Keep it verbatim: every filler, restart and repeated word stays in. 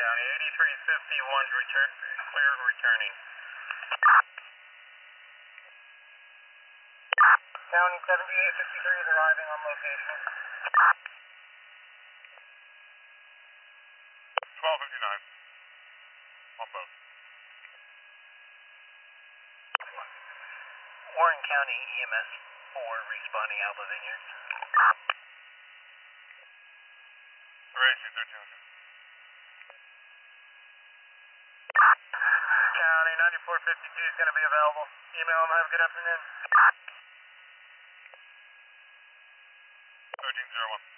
County. eighty-three fifty-one return, clear returning. County seventy-eight fifty-three is arriving on location. twelve fifty-nine. On boat. Warren County E M S four responding Alpha Vineyards. Racing thirteen hundred. County ninety-four fifty-two is going to be available. Email them. Have a good afternoon. thirteen zero one.